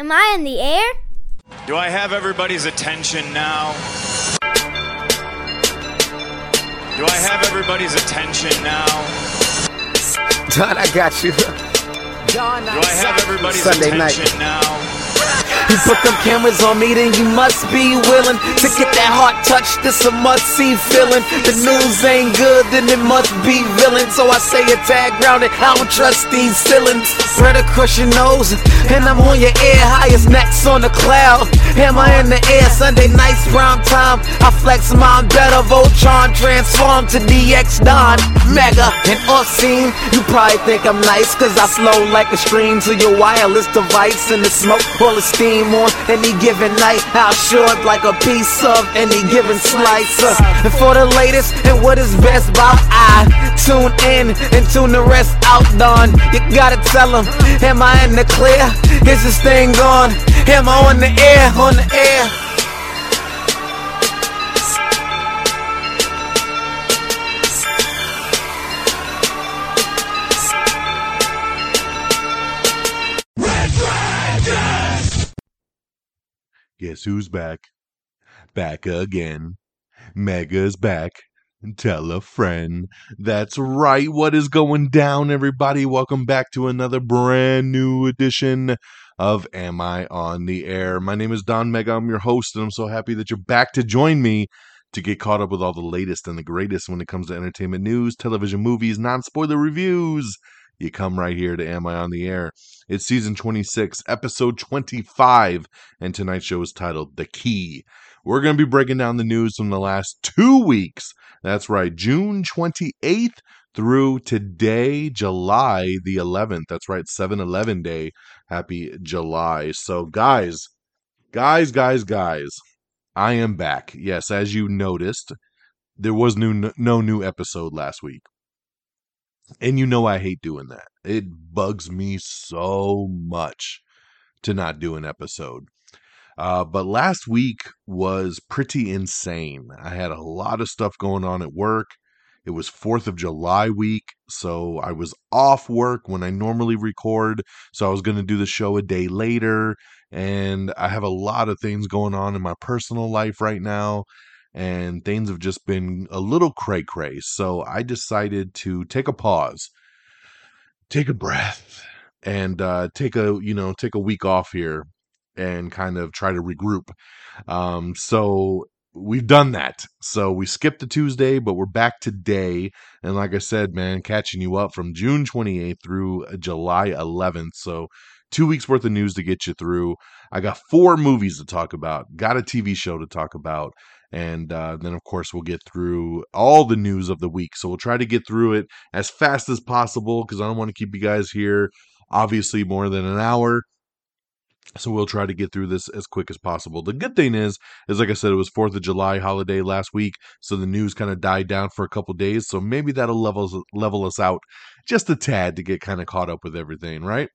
Am I in the air? Do I have everybody's attention now? Do I have everybody's attention now? Don, I got you. Don, do I have everybody's Sunday attention night. now? You put them cameras on me, then you must be willing to get that heart touch. This a must-see feeling. The news ain't good, then it must be villain. So I say a tag grounded, I don't trust these ceilings. Spread across your nose, and I'm on your ear. Highest necks on the cloud, hammer in the air. Sunday nights, prime time. I flex mine better. Voltron transform to DX Don Mega and off scene. You probably think I'm nice, cause I slow like a stream to your wireless device. And the smoke all the steam on any given night. I'll short like a piece of any given slice. And for the latest and what is best about, I tune in and tune the rest out. Don, you gotta tell them, am I in the clear? Is this thing on? Am I on the air? On the air? Guess who's back? Back again. Mega's back. Tell a friend. That's right. What is going down, everybody? Welcome back to another brand new edition of Am I on the Air? My name is Don Mega. I'm your host, and I'm so happy that you're back to join me to get caught up with all the latest and the greatest when it comes to entertainment news, television, movies, non-spoiler reviews. You come right here to Am I on the Air? It's season 26, episode 25, and tonight's show is titled The Key. We're going to be breaking down the news from the last 2 weeks. That's right, June 28th through today, July the 11th. That's right, 7-Eleven Day. Happy July. So guys, I am back. Yes, as you noticed, there was no new episode last week. And you know I hate doing that. It bugs me so much to not do an episode. But last week was pretty insane. I had a lot of stuff going on at work. It was 4th of July week, so I was off work when I normally record. So I was going to do the show a day later. And I have a lot of things going on in my personal life right now. And things have just been a little cray-cray. So I decided to take a pause, take a breath, and take a week off here and kind of try to regroup. So we've done that. So we skipped the Tuesday, but we're back today. And like I said, man, catching you up from June 28th through July 11th. So 2 weeks worth of news to get you through. I got 4 movies to talk about, got a TV show to talk about. And then, of course, we'll get through all the news of the week. So we'll try to get through it as fast as possible because I don't want to keep you guys here, obviously, more than an hour. So we'll try to get through this as quick as possible. The good thing is like I said, it was 4th of July holiday last week. So the news kind of died down for a couple days. So maybe that'll level us out just a tad to get kind of caught up with everything, right?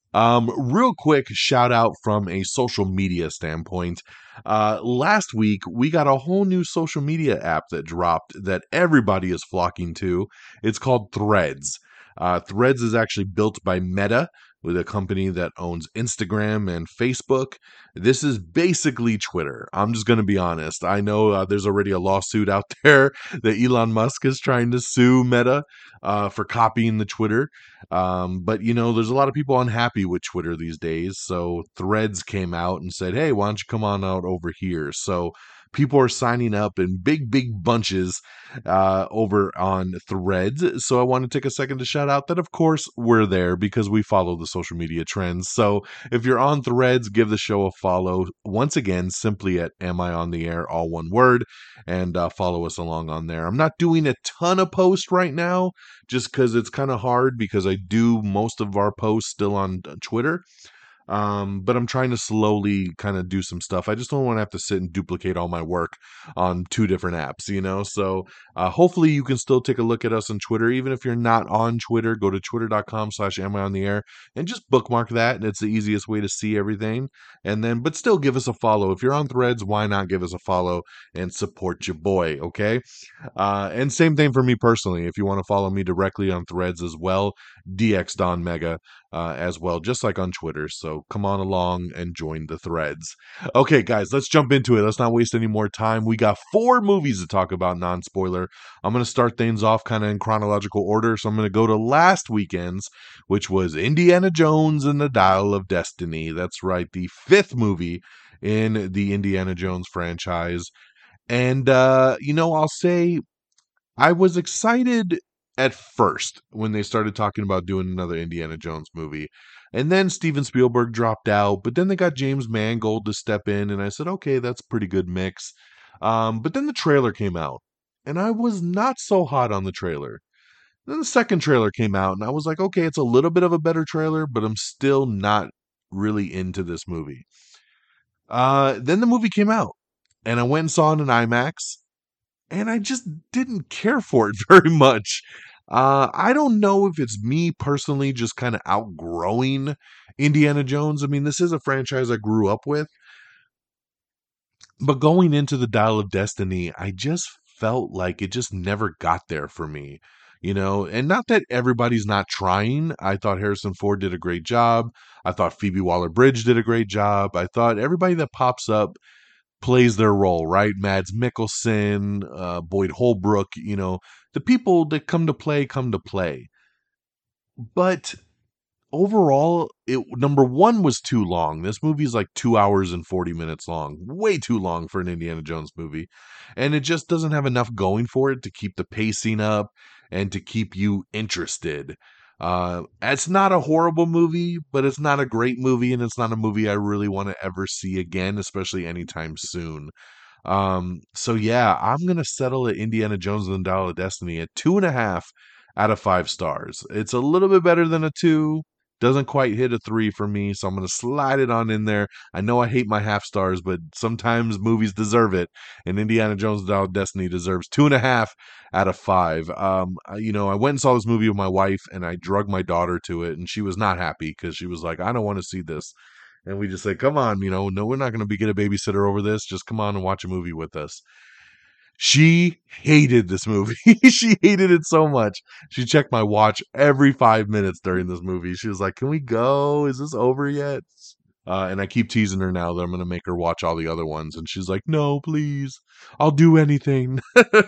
Real quick shout out from a social media standpoint. Last week we got a whole new social media app that dropped that everybody is flocking to. It's called Threads. Threads is actually built by Meta, with a company that owns Instagram and Facebook. This is basically Twitter. I'm just going to be honest. I know there's already a lawsuit out there that Elon Musk is trying to sue Meta for copying the Twitter. But, there's a lot of people unhappy with Twitter these days. So Threads came out and said, hey, why don't you come on out over here? So people are signing up in big bunches over on Threads. So I want to take a second to shout out that, of course, we're there because we follow the social media trends. So if you're on Threads, give the show a follow. Once again, simply at Am I on the Air, all one word, and follow us along on there. I'm not doing a ton of posts right now just because it's kind of hard because I do most of our posts still on Twitter. But I'm trying to slowly kind of do some stuff. I just don't want to have to sit and duplicate all my work on 2 different apps, So hopefully you can still take a look at us on Twitter. Even if you're not on Twitter, go to twitter.com/amiontheair and just bookmark that. It's the easiest way to see everything. But still give us a follow. If you're on Threads, why not give us a follow and support your boy, okay? And same thing for me personally. If you want to follow me directly on Threads as well, DX Don Mega. as well, just like on Twitter. So come on along and join the threads. Okay, guys, let's jump into it. Let's not waste any more time. We got 4 movies to talk about, non-spoiler. I'm going to start things off kind of in chronological order. So I'm going to go to last weekend's, which was Indiana Jones and the Dial of Destiny. That's right, the 5th movie in the Indiana Jones franchise. And, I'll say I was excited at first when they started talking about doing another Indiana Jones movie. And then Steven Spielberg dropped out, but then they got James Mangold to step in, and I said, okay, that's a pretty good mix. But then the trailer came out, and I was not so hot on the trailer. Then the second trailer came out, and I was like, okay, it's a little bit of a better trailer, but I'm still not really into this movie. Then the movie came out, and I went and saw it in IMAX, and I just didn't care for it very much. I don't know if it's me personally just kind of outgrowing Indiana Jones. I mean, this is a franchise I grew up with, but going into the Dial of Destiny, I just felt like it just never got there for me, and not that everybody's not trying. I thought Harrison Ford did a great job. I thought Phoebe Waller-Bridge did a great job. I thought everybody that pops up plays their role, right? Mads Mikkelsen, Boyd Holbrook, the people that come to play come to play. But overall, number one was too long. This movie is like 2 hours and 40 minutes long, way too long for an Indiana Jones movie, and it just doesn't have enough going for it to keep the pacing up and to keep you interested. It's not a horrible movie, but it's not a great movie, and it's not a movie I really want to ever see again, especially anytime soon. So yeah, I'm gonna settle at Indiana Jones and the Dial of Destiny at 2.5 out of 5 stars. It's a little bit better than a 2. Doesn't quite hit a 3 for me, so I'm gonna slide it on in there. I know I hate my half stars, but sometimes movies deserve it, and Indiana Jones and the Dial of Destiny deserves 2.5 out of 5. I went and saw this movie with my wife, and I drug my daughter to it, and she was not happy because she was like, "I don't want to see this." And we just said, come on, no, we're not going to get a babysitter over this. Just come on and watch a movie with us. She hated this movie. She hated it so much. She checked my watch every 5 minutes during this movie. She was like, can we go? Is this over yet? And I keep teasing her now that I'm going to make her watch all the other ones. And she's like, no, please. I'll do anything.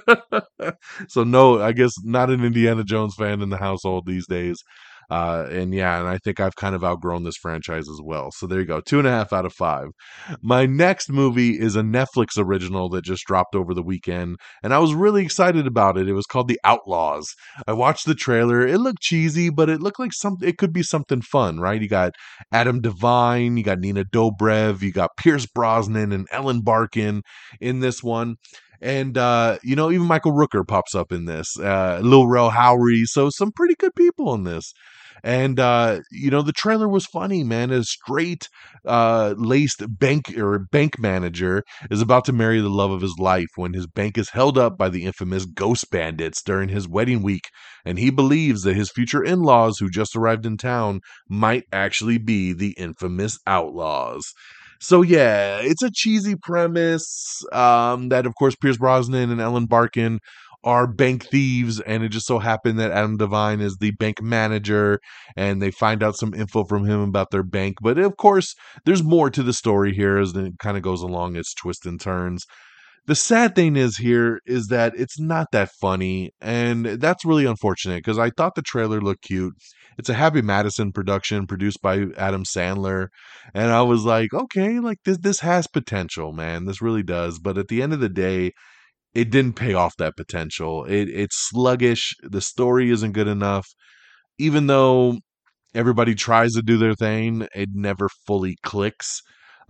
So, no, I guess not an Indiana Jones fan in the household these days. And I think I've kind of outgrown this franchise as well. So there you go, 2.5 out of 5. My next movie is a Netflix original that just dropped over the weekend, and I was really excited about it. It was called The Outlaws. I watched the trailer. It looked cheesy, but it looked like it could be something fun, right? You got Adam Devine, you got Nina Dobrev, you got Pierce Brosnan and Ellen Barkin in this one. And, even Michael Rooker pops up in this, Lil Rel Howery. So some pretty good people in this. And, the trailer was funny, man. A straight, laced bank manager is about to marry the love of his life when his bank is held up by the infamous ghost bandits during his wedding week. And he believes that his future in-laws who just arrived in town might actually be the infamous outlaws. So yeah, it's a cheesy premise, that of course Pierce Brosnan and Ellen Barkin are bank thieves, and it just so happened that Adam Devine is the bank manager, and they find out some info from him about their bank. But of course, there's more to the story here as it kind of goes along its twists and turns. The sad thing is that it's not that funny, and that's really unfortunate because I thought the trailer looked cute. It's a Happy Madison production produced by Adam Sandler, and I was like, okay, like this has potential, man. This really does. But at the end of the day, it didn't pay off that potential. It's sluggish. The story isn't good enough. Even though everybody tries to do their thing, it never fully clicks.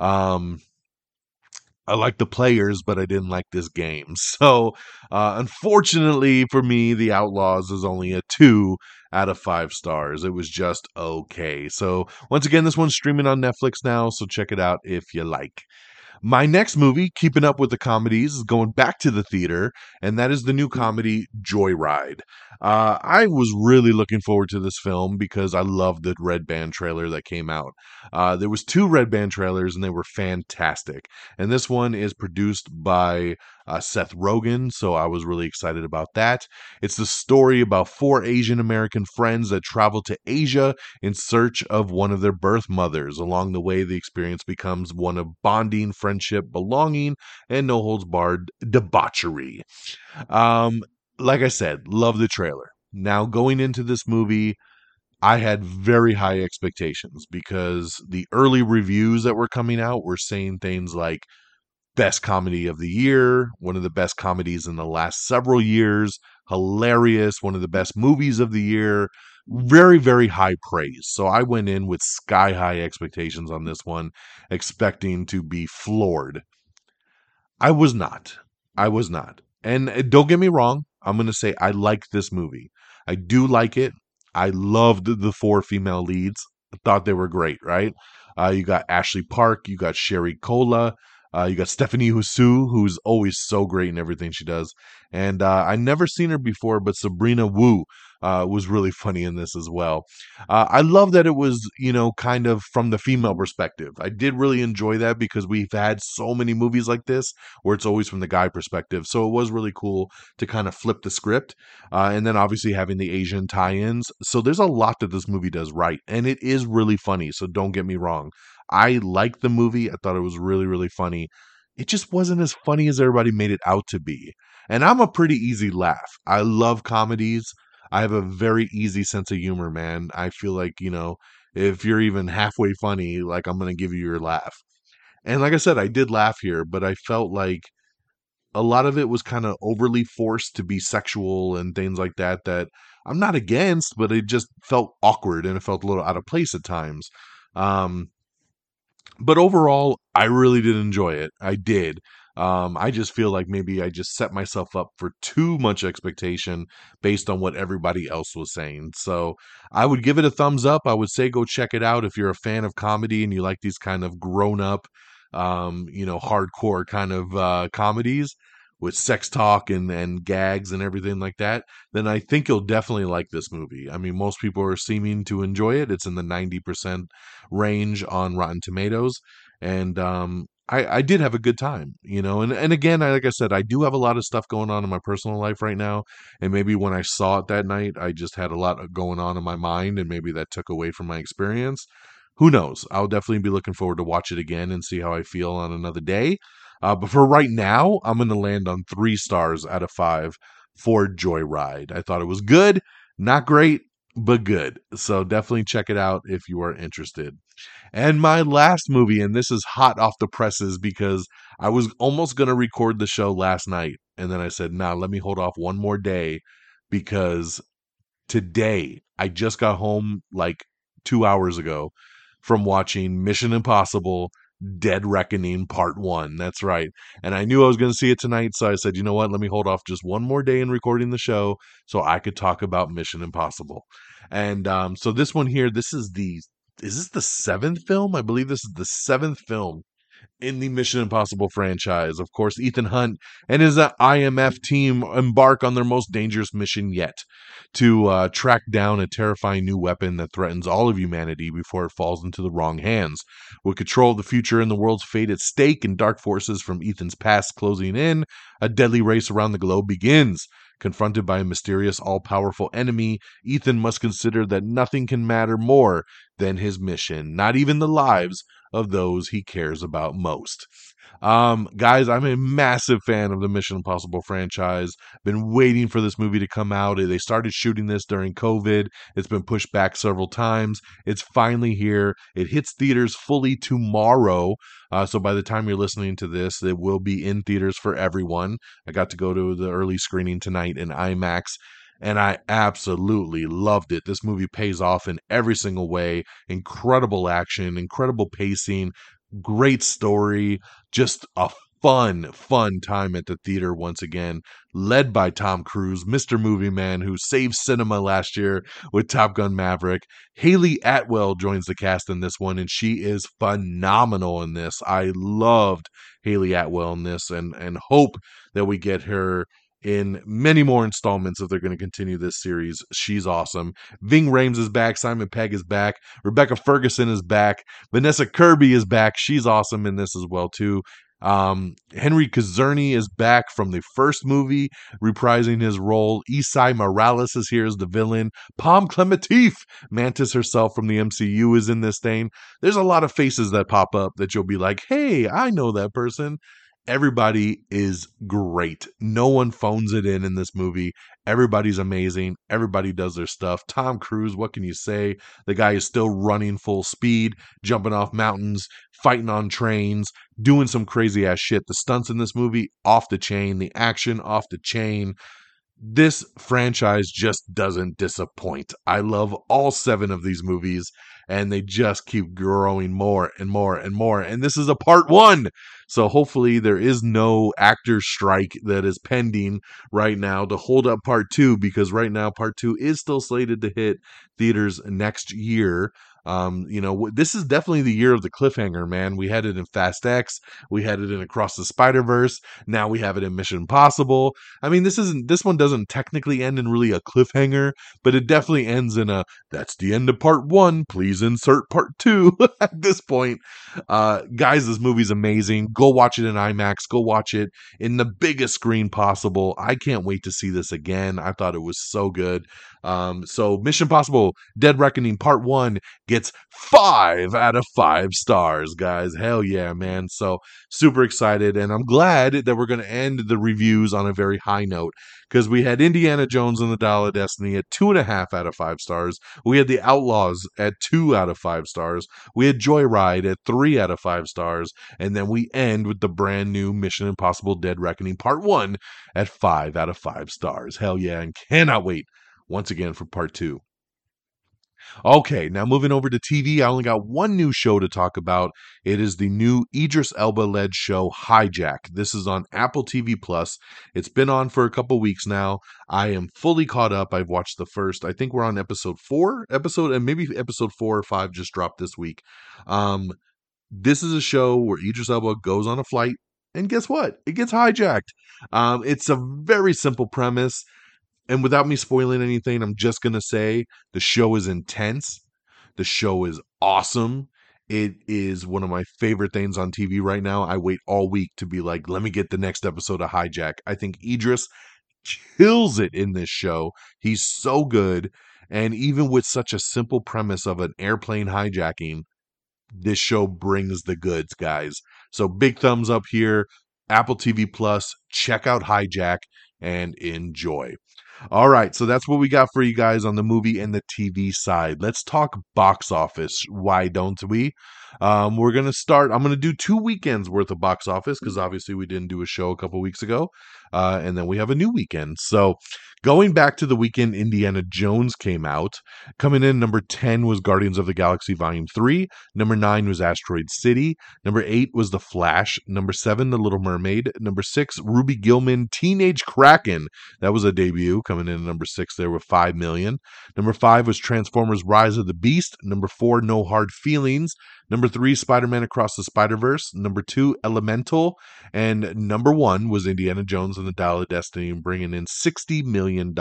I like the players, but I didn't like this game. So, unfortunately for me, The Outlaws is only a 2 out of 5 stars. It was just okay. So, once again, this one's streaming on Netflix now, so check it out if you like. My next movie, keeping up with the comedies, is going back to the theater, and that is the new comedy Joyride. I was really looking forward to this film because I loved the Red Band trailer that came out. There was 2 Red Band trailers, and they were fantastic. And this one is produced by Seth Rogen, so I was really excited about that. It's the story about four Asian American friends that travel to Asia in search of one of their birth mothers. Along the way, the experience becomes one of bonding, friendship, belonging, and no holds barred debauchery. Um, like I said, love the trailer. Now, going into this movie, I had very high expectations because the early reviews that were coming out were saying things like best comedy of the year, one of the best comedies in the last several years, hilarious, one of the best movies of the year. Very, very high praise. So I went in with sky high expectations on this one, expecting to be floored. I was not. I was not. And don't get me wrong. I'm going to say I like this movie. I do like it. I loved the four female leads. I thought they were great, right? You got Ashley Park. You got Sherry Cola. You got Stephanie Hsu, who's always so great in everything she does. And I never seen her before, but Sabrina Wu was really funny in this as well. I love that it was, kind of from the female perspective. I did really enjoy that because we've had so many movies like this where it's always from the guy perspective. So it was really cool to kind of flip the script. And then obviously having the Asian tie-ins. So there's a lot that this movie does right. And it is really funny. So don't get me wrong. I liked the movie. I thought it was really, really funny. It just wasn't as funny as everybody made it out to be. And I'm a pretty easy laugh. I love comedies. I have a very easy sense of humor, man. I feel like, if you're even halfway funny, like I'm going to give you your laugh. And like I said, I did laugh here, but I felt like a lot of it was kind of overly forced to be sexual and things like that, that I'm not against, but it just felt awkward and it felt a little out of place at times. Um, but overall, I really did enjoy it. I did. I just feel like maybe I just set myself up for too much expectation based on what everybody else was saying. So I would give it a thumbs up. I would say go check it out if you're a fan of comedy and you like these kind of grown up, hardcore kind of comedies with sex talk and gags and everything like that, then I think you'll definitely like this movie. I mean, most people are seeming to enjoy it. It's in the 90% range on Rotten Tomatoes. And I did have a good time, and again, like I said, I do have a lot of stuff going on in my personal life right now. And maybe when I saw it that night, I just had a lot going on in my mind, and maybe that took away from my experience. Who knows? I'll definitely be looking forward to watch it again and see how I feel on another day. But for right now, I'm going to land on 3 stars out of 5 for Joyride. I thought it was good, not great, but good. So definitely check it out if you are interested. And my last movie, and this is hot off the presses because I was almost going to record the show last night. And then I said, nah, let me hold off one more day because today I just got home like 2 hours ago from watching Mission Impossible Dead Reckoning Part 1. That's right. And I knew I was going to see it tonight, so I said, you know what? Let me hold off just one more day in recording the show so I could talk about Mission Impossible. And so this one here, is this the 7th film? I believe this is the 7th film in the Mission Impossible franchise. Of course, Ethan Hunt and his IMF team embark on their most dangerous mission yet to track down a terrifying new weapon that threatens all of humanity before it falls into the wrong hands. With control of the future and the world's fate at stake and dark forces from Ethan's past closing in, a deadly race around the globe begins. Confronted by a mysterious, all-powerful enemy, Ethan must consider that nothing can matter more than his mission, not even the lives of those he cares about most. Guys, I'm a massive fan of the Mission Impossible franchise. Been waiting for this movie to come out. They started shooting this during COVID. It's been pushed back several times. It's finally here. It hits theaters fully tomorrow. So by the time you're listening to this, it will be in theaters for everyone. I got to go to the early screening tonight in IMAX, and I absolutely loved it. This movie pays off in every single way. Incredible action, incredible pacing, great story, just a fun time at the theater once again, led by Tom Cruise, Mr. Movie Man, who saved cinema last year with Top Gun Maverick. Hayley Atwell joins the cast in this one, and she is phenomenal in this. I loved Hayley Atwell in this and hope that we get her in many more installments if they're going to continue this series. She's awesome. Ving Rhames is back. Simon Pegg is back. Rebecca Ferguson is back. Vanessa Kirby is back. She's awesome in this as well, too. Henry Kazerny is back from the first movie, reprising his role. Isai Morales is here as the villain. Palm Clementif, Mantis herself from the MCU, is in this thing. There's a lot of faces that pop up that you'll be like, hey, I know that person. Everybody is great. No one phones it in this movie. Everybody's amazing. Everybody does their stuff. Tom Cruise, what can you say? The guy is still running full speed, jumping off mountains, fighting on trains, doing some crazy ass shit. The stunts in this movie, off the chain. The action, off the chain. This franchise just doesn't disappoint. I love all 7 of these movies, and they just keep growing more and more and more. And this is a part 1. So hopefully there is no actor strike that is pending right now to hold up part 2, because right now part 2 is still slated to hit theaters next year. This is definitely the year of the cliffhanger, man. We had it in Fast X, we had it in Across the Spider-Verse, now we have it in Mission Impossible. I mean, this one doesn't technically end in really a cliffhanger, but it definitely ends in a that's the end of part 1, please insert part 2 at this point. Guys, this movie's amazing. Go watch it in IMAX, go watch it in the biggest screen possible. I can't wait to see this again. I thought it was so good. So Mission Impossible Dead Reckoning Part 1 gets 5 out of 5 stars, guys. Hell yeah, man. So super excited, and I'm glad that we're going to end the reviews on a very high note, because we had Indiana Jones and the Dial of Destiny at 2.5 out of 5 stars. We had The Outlaws at 2 out of 5 stars. We had Joyride at 3 out of 5 stars. And then we end with the brand new Mission Impossible Dead Reckoning Part 1 at 5 out of 5 stars. Hell yeah, and cannot wait once again for part 2. Okay, now moving over to TV, I only got one new show to talk about. It is the new Idris Elba-led show Hijack. This is on Apple TV Plus. It's been on for a couple weeks now. I am fully caught up. I've watched the first. I think we're on episode 4, and maybe episode 4 or 5 just dropped this week. This is a show where Idris Elba goes on a flight, and guess what? It gets hijacked. It's a very simple premise. And without me spoiling anything, I'm just going to say the show is intense. The show is awesome. It is one of my favorite things on TV right now. I wait all week to be like, let me get the next episode of Hijack. I think Idris kills it in this show. He's so good. And even with such a simple premise of an airplane hijacking, this show brings the goods, guys. So big thumbs up here. Apple TV Plus, check out Hijack and enjoy. All right, so that's what we got for you guys on the movie and the TV side. Let's talk box office. Why don't we? We're going to start. I'm going to do 2 weekends worth of box office, because obviously we didn't do a show a couple weeks ago. And then we have a new weekend. So going back to the weekend, Indiana Jones came out. Coming in, number 10 was Guardians of the Galaxy Volume 3. Number 9 was Asteroid City. Number 8 was The Flash. Number 7, The Little Mermaid. Number 6, Ruby Gillman, Teenage Kraken. That was a debut, coming in at number 6 there with 5 million. Number 5 was Transformers Rise of the Beast. Number 4, No Hard Feelings. Number 3, Spider-Man Across the Spider-Verse. Number 2, Elemental. And number 1 was Indiana Jones and the Dial of Destiny, bringing in $60 million,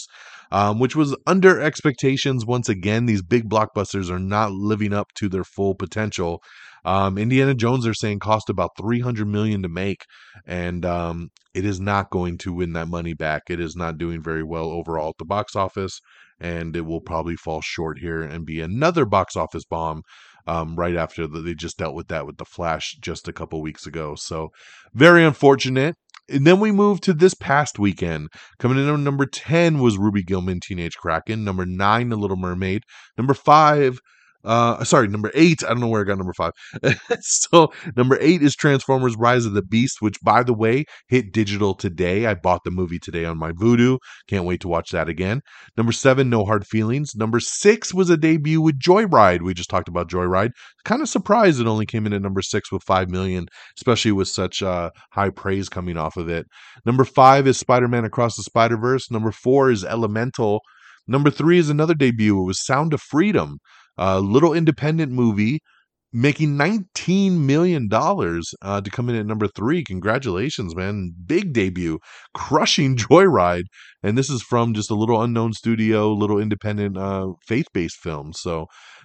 which was under expectations. Once again, these big blockbusters are not living up to their full potential. Indiana Jones, they're saying, cost about $300 million to make, and it is not going to win that money back. It is not doing very well overall at the box office, and it will probably fall short here and be another box office bomb. Right after they just dealt with that with The Flash just a couple weeks ago. So very unfortunate. And then we moved to this past weekend. Coming in at number 10 was Ruby Gillman, Teenage Kraken. Number 9, The Little Mermaid. Number 8. I don't know where I got number 5. So number 8 is Transformers Rise of the Beast, which, by the way, hit digital today. I bought the movie today on my Vudu. Can't wait to watch that again. Number 7, No Hard Feelings. Number 6 was a debut with Joyride. We just talked about Joyride. Kind of surprised it only came in at number 6 with 5 million, especially with such high praise coming off of it. Number 5 is Spider-Man Across the Spider-Verse. Number 4 is Elemental. Number 3 is another debut. It was Sound of Freedom. A little independent movie making $19 million to come in at number 3. Congratulations, man. Big debut. Crushing Joyride. And this is from just a little unknown studio, little independent faith-based film. So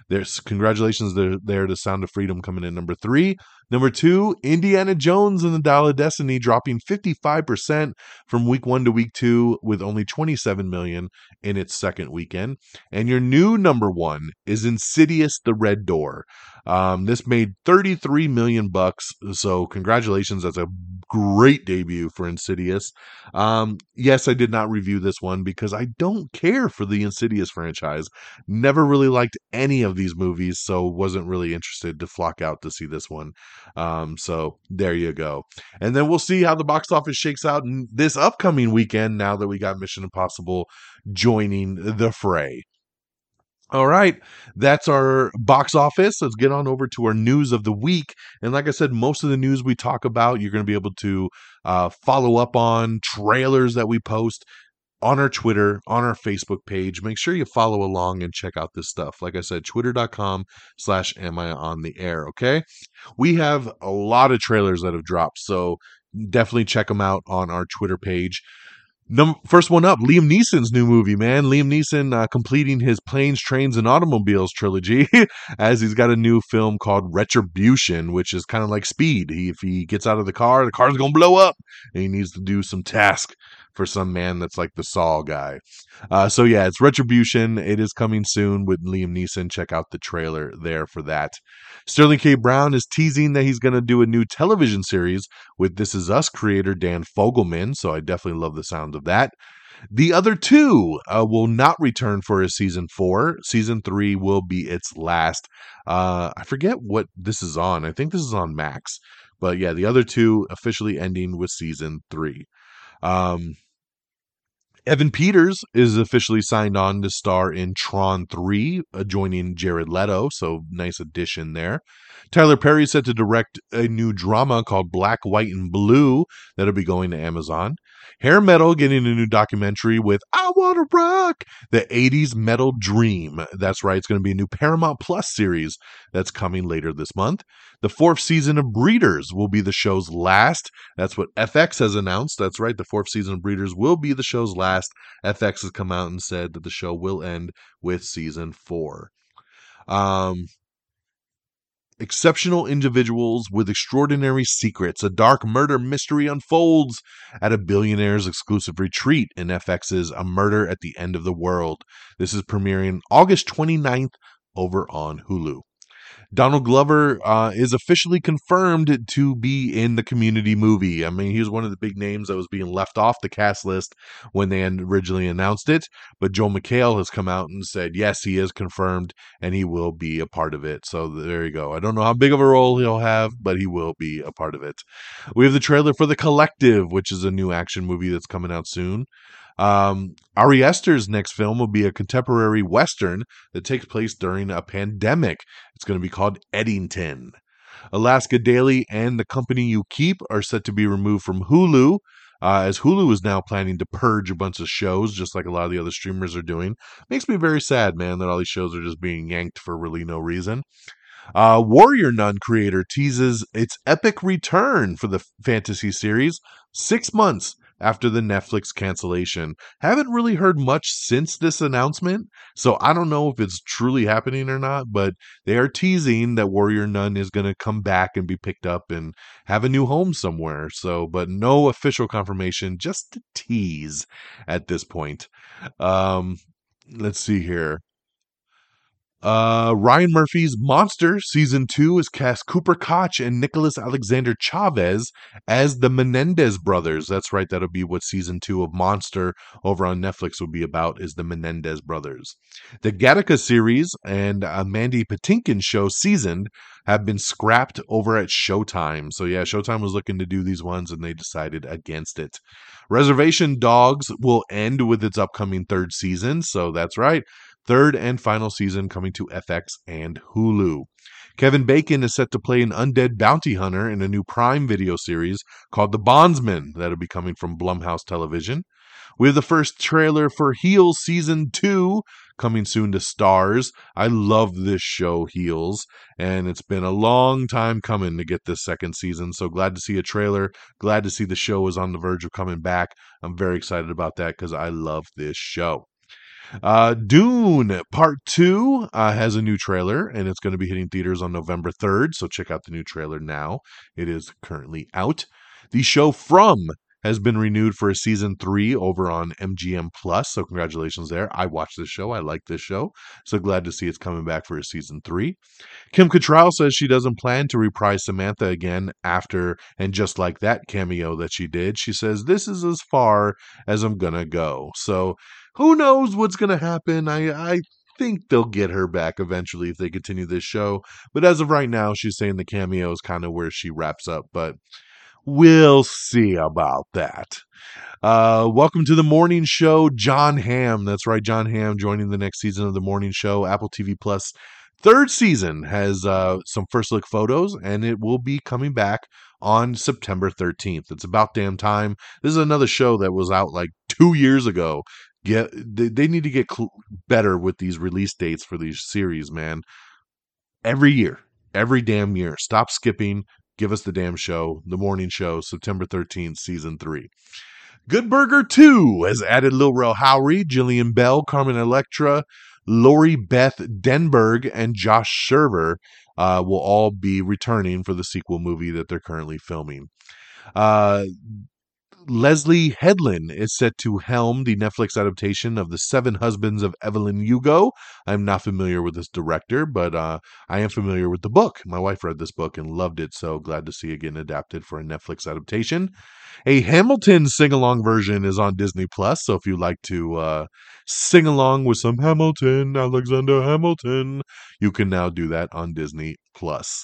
There's congratulations there to Sound of Freedom coming in number 3. Number 2, Indiana Jones and the Dial of Destiny dropping 55% from week 1 to week 2 with only 27 million in its second weekend. And your new number 1 is Insidious: The Red Door. This made 33 million bucks. So congratulations. That's a great debut for Insidious. Yes, I did not review this one because I don't care for the Insidious franchise. Never really liked any of these movies, so wasn't really interested to flock out to see this one. So there you go. And then we'll see how the box office shakes out in this upcoming weekend now that we got Mission Impossible joining the fray. All right, that's our box office. Let's get on over to our news of the week. And like I said, most of the news we talk about, you're going to be able to follow up on trailers that we post on our Twitter, on our Facebook page. Make sure you follow along and check out this stuff. Like I said, twitter.com/amiontheair. Okay. We have a lot of trailers that have dropped, so definitely check them out on our Twitter page. First one up, Liam Neeson's new movie, man. Liam Neeson completing his Planes, Trains, and Automobiles trilogy as he's got a new film called Retribution, which is kind of like Speed. If he gets out of the car's going to blow up, and he needs to do some task for some man that's like the Saw guy. So yeah, it's Retribution. It is coming soon with Liam Neeson. Check out the trailer there for that. Sterling K. Brown is teasing that he's going to do a new television series with This Is Us creator Dan Fogelman, so I definitely love the sound of that. The other two will not return for a season 4. Season 3 will be its last. I forget what this is on. I think this is on Max. But yeah, the other two officially ending with season 3. Evan Peters is officially signed on to star in Tron 3, joining Jared Leto, so nice addition there. Tyler Perry is set to direct a new drama called Black, White, and Blue that'll be going to Amazon. Hair Metal getting a new documentary with I Wanna Rock, the 80s Metal Dream. That's right, it's going to be a new Paramount Plus series that's coming later this month. The 4th season of Breeders will be the show's last. That's what FX has announced. That's right, the 4th season of Breeders will be the show's last. FX has come out and said that the show will end with season 4. Exceptional Individuals with Extraordinary Secrets. A dark murder mystery unfolds at a billionaire's exclusive retreat in FX's A Murder at the End of the World. This is premiering August 29th over on Hulu. Donald Glover is officially confirmed to be in the Community movie. I mean, he was one of the big names that was being left off the cast list when they originally announced it. But Joel McHale has come out and said, yes, he is confirmed and he will be a part of it. So there you go. I don't know how big of a role he'll have, but he will be a part of it. We have the trailer for The Collective, which is a new action movie that's coming out soon. Ari Aster's next film will be a contemporary Western that takes place during a pandemic. It's going to be called Eddington. Alaska Daily and The Company You Keep are set to be removed from Hulu, as Hulu is now planning to purge a bunch of shows, just like a lot of the other streamers are doing. Makes me very sad, man, that all these shows are just being yanked for really no reason. Warrior Nun creator teases its epic return for the fantasy series 6 months after the Netflix cancellation. Haven't really heard much since this announcement, so I don't know if it's truly happening or not, but they are teasing that Warrior Nun is going to come back and be picked up and have a new home somewhere. So, but no official confirmation, just a tease at this point. Let's see here. Ryan Murphy's Monster Season 2 has cast Cooper Koch and Nicholas Alexander Chavez as the Menendez brothers. That's right, that'll be what Season 2 of Monster over on Netflix will be about, is the Menendez brothers. The Gattaca series and Mandy Patinkin show Seasoned have been scrapped over at Showtime. So yeah, Showtime was looking to do these ones and they decided against it. Reservation Dogs will end with its upcoming 3rd season. So that's right. 3rd and final season coming to FX and Hulu. Kevin Bacon is set to play an undead bounty hunter in a new Prime Video series called The Bondsman that'll be coming from Blumhouse Television. We have the first trailer for Heels Season 2 coming soon to Starz. I love this show, Heels, and it's been a long time coming to get this 2nd season, so glad to see a trailer. Glad to see the show is on the verge of coming back. I'm very excited about that because I love this show. Dune Part 2 has a new trailer, and it's going to be hitting theaters on November 3rd, so check out the new trailer now. It is currently out. The show From has been renewed for a season 3 over on MGM Plus, so congratulations there. I watched this show. I like this show, so glad to see it's coming back for a season 3. Kim Cattrall says she doesn't plan to reprise Samantha again after and just like that cameo that she did. She says, this is as far as I'm gonna go. So who knows what's gonna happen? I think they'll get her back eventually if they continue this show. But as of right now, she's saying the cameo is kind of where she wraps up. But we'll see about that. Welcome to the morning show, John Hamm. That's right, John Hamm joining the next season of the morning show. Apple TV Plus third season has some first look photos, and it will be coming back on September 13th. It's about damn time. This is another show that was out like 2 years ago. They need to get better with these release dates for these series, man. Every year, every damn year. Stop skipping. Give us the damn show, the morning show, September 13th, season 3. Good Burger 2 has added Lil Rel Howery, Jillian Bell, Carmen Electra, Lori Beth Denberg, and Josh Scherver will all be returning for the sequel movie that they're currently filming. Leslie Headland is set to helm the Netflix adaptation of The Seven Husbands of Evelyn Hugo. I'm not familiar with this director, but I am familiar with the book. My wife read this book and loved it, so glad to see it getting adapted for a Netflix adaptation. A Hamilton sing-along version is on Disney Plus, so if you like to sing along with some Hamilton, Alexander Hamilton, you can now do that on Disney Plus.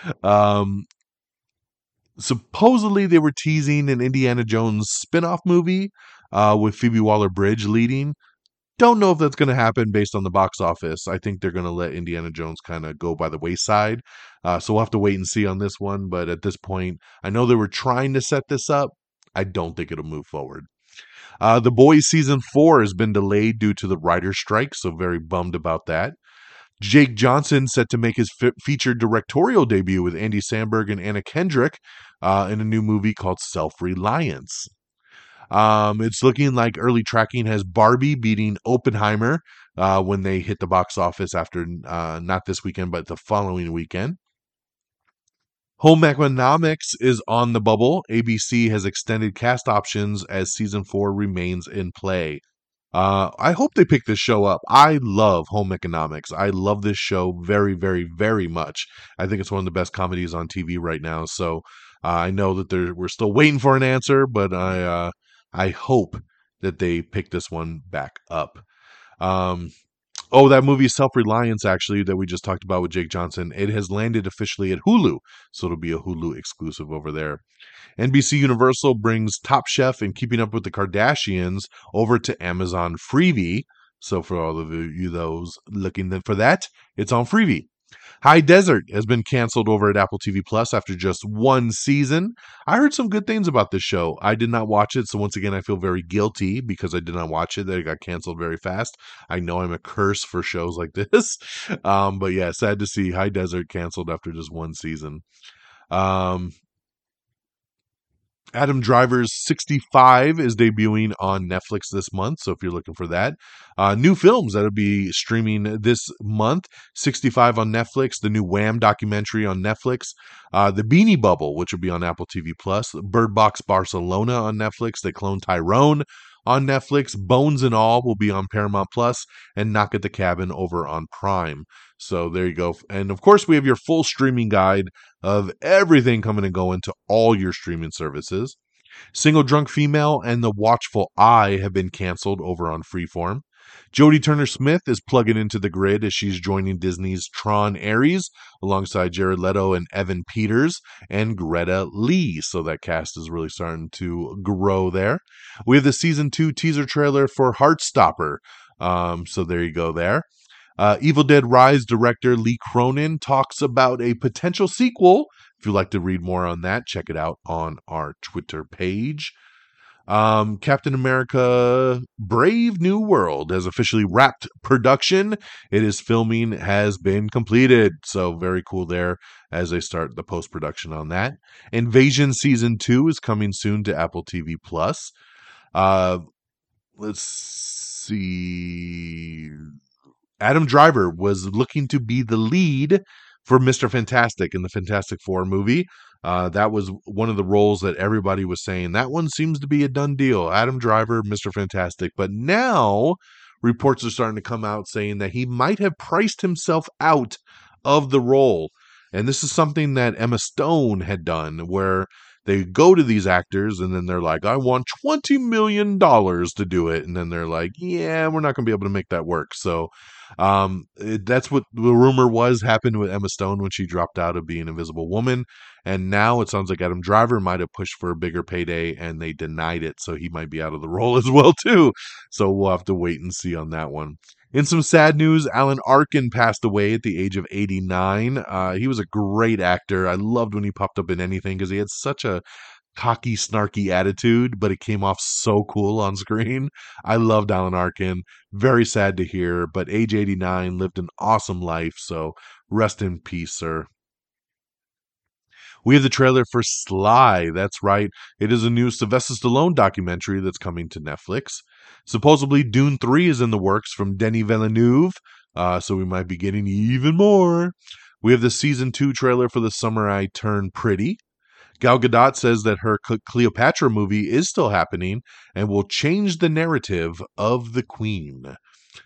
Supposedly they were teasing an Indiana Jones spin-off movie with Phoebe Waller-Bridge leading. Don't know if that's going to happen based on the box office. I think they're going to let Indiana Jones kind of go by the wayside. So we'll have to wait and see on this one. But at this point, I know they were trying to set this up. I don't think it'll move forward. The Boys Season 4 has been delayed due to the writer's strike, so very bummed about that. Jake Johnson set to make his featured directorial debut with Andy Samberg and Anna Kendrick in a new movie called Self-Reliance. It's looking like early tracking has Barbie beating Oppenheimer when they hit the box office after not this weekend, but the following weekend. Home Economics is on the bubble. ABC has extended cast options as season 4 remains in play. I hope they pick this show up. I love Home Economics. I love this show very, very, very much. I think it's one of the best comedies on TV right now. So I know that we're still waiting for an answer, but I hope that they pick this one back up. That movie Self-Reliance, actually, that we just talked about with Jake Johnson, it has landed officially at Hulu. So it'll be a Hulu exclusive over there. NBC Universal brings Top Chef and Keeping Up with the Kardashians over to Amazon Freevee. So for all of you those looking for that, it's on Freevee. High Desert has been canceled over at Apple TV Plus after just one season. I heard some good things about this show. I did not watch it, so once again, I feel very guilty because I did not watch it, that it got canceled very fast. I know I'm a curse for shows like this. But yeah, sad to see High Desert canceled after just one season. Adam Driver's 65 is debuting on Netflix this month, so if you're looking for that. New films that'll be streaming this month. 65 on Netflix, the new Wham documentary on Netflix, The Beanie Bubble, which will be on Apple TV+, Bird Box Barcelona on Netflix, They Clone Tyrone on Netflix, Bones and All will be on Paramount+, and Knock at the Cabin over on Prime. So there you go. And of course, we have your full streaming guide of everything coming and going to all your streaming services. Single Drunk Female and The Watchful Eye have been canceled over on Freeform. Jodie Turner-Smith is plugging into the grid as she's joining Disney's Tron Ares alongside Jared Leto and Evan Peters and Greta Lee. So that cast is really starting to grow there. We have the season 2 teaser trailer for Heartstopper. So there you go there. Evil Dead Rise director Lee Cronin talks about a potential sequel. If you'd like to read more on that, check it out on our Twitter page. Captain America Brave New World has officially wrapped production. Its filming has been completed. So very cool there as they start the post-production on that. Invasion Season 2 is coming soon to Apple TV+. Let's see. Adam Driver was looking to be the lead for Mr. Fantastic in the Fantastic Four movie. That was one of the roles that everybody was saying. That one seems to be a done deal. Adam Driver, Mr. Fantastic. But now reports are starting to come out saying that he might have priced himself out of the role. And this is something that Emma Stone had done, where they go to these actors and then they're like, I want $20 million to do it. And then they're like, yeah, we're not going to be able to make that work. So that's what the rumor was happened with Emma Stone when she dropped out of being Invisible Woman. And now it sounds like Adam Driver might have pushed for a bigger payday and they denied it. So he might be out of the role as well, too. So we'll have to wait and see on that one. In some sad news, Alan Arkin passed away at the age of 89. He was a great actor. I loved when he popped up in anything because he had such a cocky, snarky attitude, but it came off so cool on screen. I loved Alan Arkin. Very sad to hear, but age 89, lived an awesome life, so rest in peace, sir. We have the trailer for Sly. That's right. It is a new Sylvester Stallone documentary that's coming to Netflix. Supposedly, Dune 3 is in the works from Denis Villeneuve, so we might be getting even more. We have the Season 2 trailer for The Summer I Turned Pretty. Gal Gadot says that her Cleopatra movie is still happening and will change the narrative of the Queen.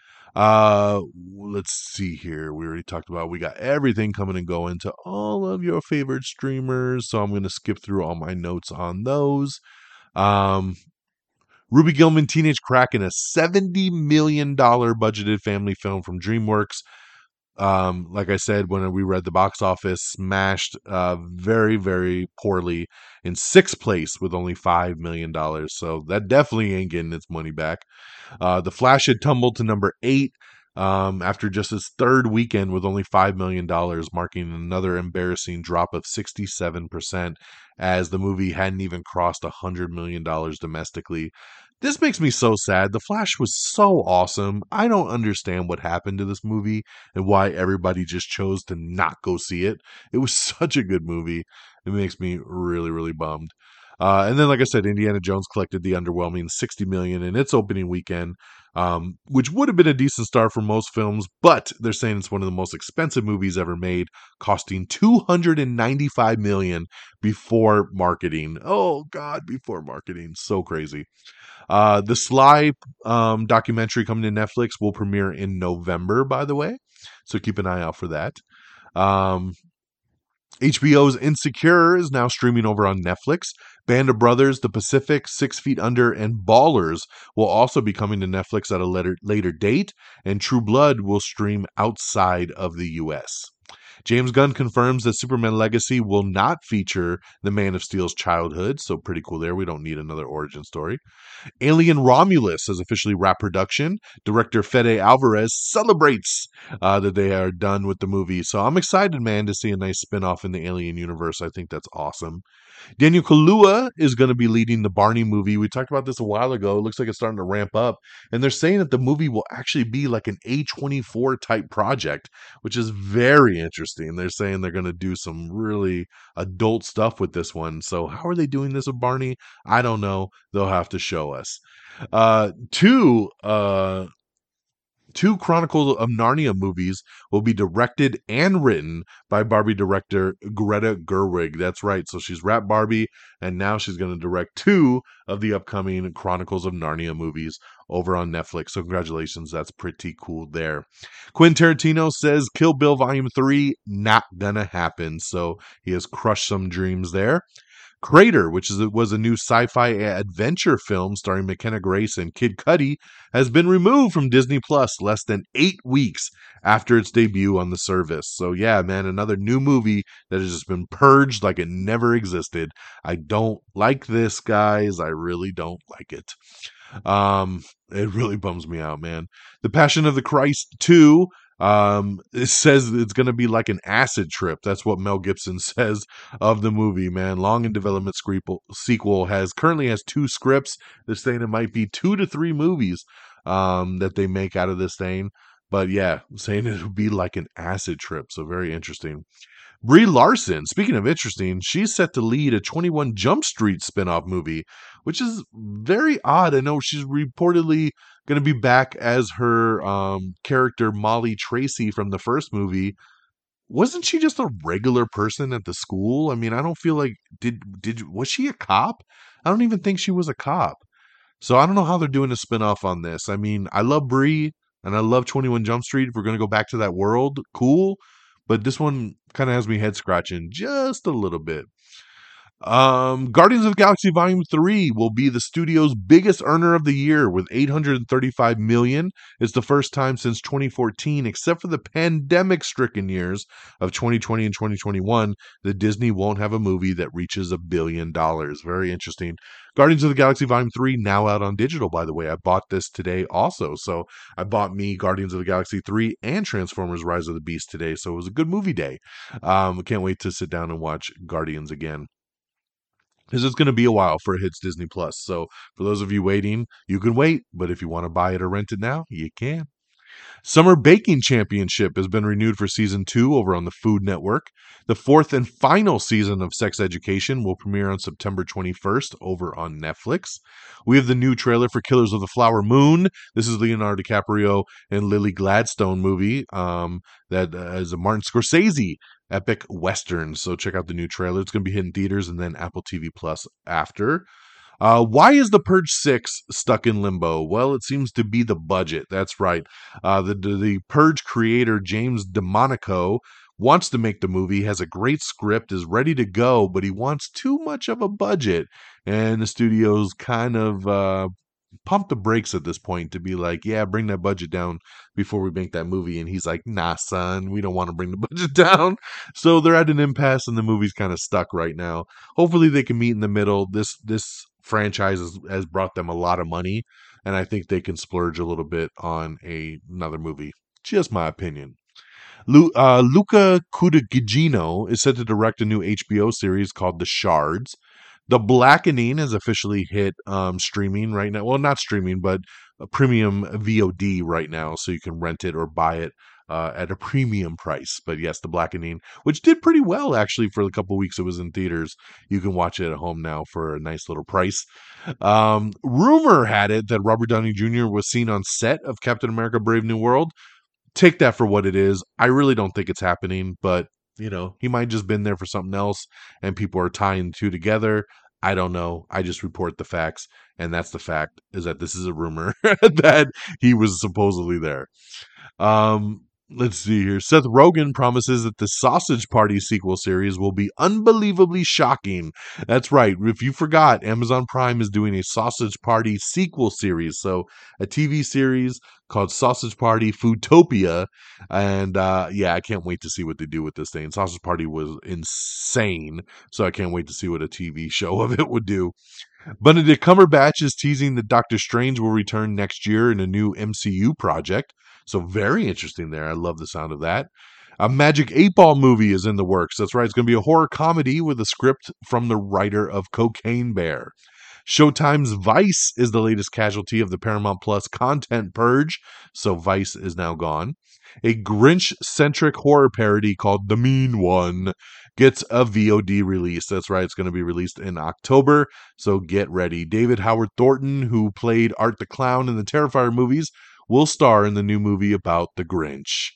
Let's see here. We already talked about, we got everything coming and going to all of your favorite streamers. So I'm going to skip through all my notes on those. Ruby Gillman, Teenage Kraken, a $70 million budgeted family film from DreamWorks. Like I said, when we read the box office, smashed very, very poorly in 6th place with only $5 million. So that definitely ain't getting its money back. The Flash had tumbled to number 8 after just its 3rd weekend with only $5 million, marking another embarrassing drop of 67%, as the movie hadn't even crossed $100 million domestically. This makes me so sad. The Flash was so awesome. I don't understand what happened to this movie and why everybody just chose to not go see it. It was such a good movie. It makes me really, really bummed. And then, like I said, Indiana Jones collected the underwhelming $60 million in its opening weekend, which would have been a decent start for most films, but they're saying it's one of the most expensive movies ever made, costing $295 million before marketing. Oh God, before marketing, so crazy. The Sly documentary coming to Netflix will premiere in November, by the way, so keep an eye out for that. HBO's Insecure is now streaming over on Netflix. Band of Brothers, The Pacific, 6 Feet Under, and Ballers will also be coming to Netflix at a later date, and True Blood will stream outside of the U.S. James Gunn confirms that Superman Legacy will not feature the Man of Steel's childhood, so pretty cool there. We don't need another origin story. Alien Romulus has officially wrapped production. Director Fede Alvarez celebrates that they are done with the movie. So I'm excited, man, to see a nice spinoff in the Alien universe. I think that's awesome. Daniel Kaluuya is going to be leading the Barney movie. We talked about this a while ago. It looks like it's starting to ramp up. And they're saying that the movie will actually be like an A24 type project, which is very interesting. They're saying they're going to do some really adult stuff with this one. So how are they doing this with Barney? I don't know. They'll have to show us. Two Chronicles of Narnia movies will be directed and written by Barbie director Greta Gerwig. That's right. So she's wrapped Barbie, and now she's going to direct 2 of the upcoming Chronicles of Narnia movies over on Netflix. So congratulations. That's pretty cool there. Quentin Tarantino says Kill Bill Volume 3, not gonna happen. So he has crushed some dreams there. Crater, which was a new sci-fi adventure film starring McKenna Grace and Kid Cudi, has been removed from Disney Plus less than 8 weeks after its debut on the service. So yeah, man, another new movie that has just been purged like it never existed. I don't like this, guys. I really don't like it. It really bums me out, man. The Passion of the Christ 2, it says it's going to be like an acid trip. That's what Mel Gibson says of the movie, man. Long in development sequel currently has 2 scripts. They're saying it might be 2 to 3 movies that they make out of this thing. But yeah, saying it would be like an acid trip. So very interesting. Brie Larson, speaking of interesting, she's set to lead a 21 Jump Street spinoff movie, which is very odd. I know she's reportedly going to be back as her character Molly Tracy from the first movie. Wasn't she just a regular person at the school? I mean, I don't feel like was she a cop? I don't even think she was a cop. So I don't know how they're doing a spinoff on this. I mean, I love Brie and I love 21 Jump Street. If we're going to go back to that world, cool. But this one kind of has me head scratching just a little bit. Guardians of the Galaxy Volume 3 will be the studio's biggest earner of the year with $835 million. It's the first time since 2014, except for the pandemic-stricken years of 2020 and 2021, that Disney won't have a movie that reaches $1 billion. Very interesting. Guardians of the Galaxy Volume 3 now out on digital, by the way. I bought this today also. So I bought me Guardians of the Galaxy 3 and Transformers Rise of the Beast today. So it was a good movie day. Can't wait to sit down and watch Guardians again, because it's going to be a while for it hits Disney Plus. So for those of you waiting, you can wait. But if you want to buy it or rent it now, you can. Summer Baking Championship has been renewed for season 2 over on the Food Network. The fourth and final season of Sex Education will premiere on September 21st over on Netflix. We have the new trailer for Killers of the Flower Moon. This is Leonardo DiCaprio and Lily Gladstone movie that is a Martin Scorsese epic western. So check out the new trailer. It's going to be hitting theaters and then Apple TV Plus after. Why is The Purge 6 stuck in limbo? Well, it seems to be the budget. That's right. The Purge creator, James DeMonico, wants to make the movie, has a great script, is ready to go, but he wants too much of a budget. And the studio's kind of pump the brakes at this point to be like, yeah, bring that budget down before we make that movie. And he's like, nah, son, we don't want to bring the budget down. So they're at an impasse and the movie's kind of stuck right now. Hopefully they can meet in the middle. This franchise has brought them a lot of money, and I think they can splurge a little bit on another movie. Just my opinion. Luca Guadagnino is set to direct a new HBO series called The Shards. The Blackening has officially hit streaming right now. Well, not streaming, but a premium VOD right now, so you can rent it or buy it at a premium price. But yes, The Blackening, which did pretty well actually for the couple weeks it was in theaters. You can watch it at home now for a nice little price. Rumor had it that Robert Downey Jr. was seen on set of Captain America Brave New World. Take that for what it is. I really don't think it's happening, but he might just been there for something else and people are tying the two together. I don't know. I just report the facts, and that's the fact, is that this is a rumor that he was supposedly there. Let's see here. Seth Rogen promises that the Sausage Party sequel series will be unbelievably shocking. That's right. If you forgot, Amazon Prime is doing a Sausage Party sequel series. So a TV series called Sausage Party Foodtopia. And I can't wait to see what they do with this thing. Sausage Party was insane. So I can't wait to see what a TV show of it would do. Benedict Cumberbatch is teasing that Doctor Strange will return next year in a new MCU project. So very interesting there. I love the sound of that. A Magic 8-Ball movie is in the works. That's right. It's going to be a horror comedy with a script from the writer of Cocaine Bear. Showtime's Vice is the latest casualty of the Paramount Plus content purge. So Vice is now gone. A Grinch-centric horror parody called The Mean One gets a VOD release. That's right. It's going to be released in October. So get ready. David Howard Thornton, who played Art the Clown in the Terrifier movies, will star in the new movie about the Grinch.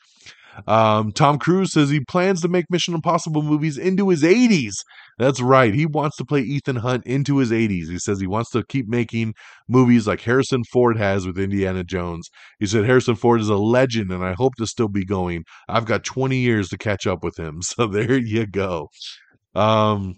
Tom Cruise says he plans to make Mission Impossible movies into his 80s. That's right. He wants to play Ethan Hunt into his 80s. He says he wants to keep making movies like Harrison Ford has with Indiana Jones. He said Harrison Ford is a legend and I hope to still be going. I've got 20 years to catch up with him. So there you go. The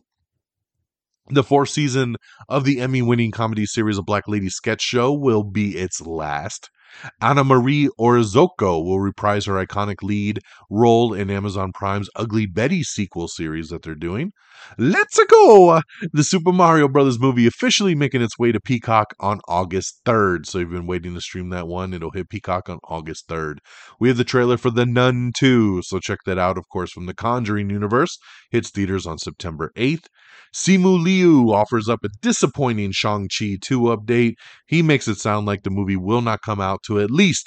fourth season of the Emmy-winning comedy series A Black Lady Sketch Show will be its last. Ana Marie Orozco will reprise her iconic lead role in Amazon Prime's Ugly Betty sequel series that they're doing. Let's go! The Super Mario Brothers movie officially making its way to Peacock on August 3rd. So you've been waiting to stream that one. It'll hit Peacock on August 3rd. We have the trailer for The Nun 2. So check that out, of course, from the Conjuring universe. Hits theaters on September 8th. Simu Liu offers up a disappointing Shang-Chi 2 update. He makes it sound like the movie will not come out to at least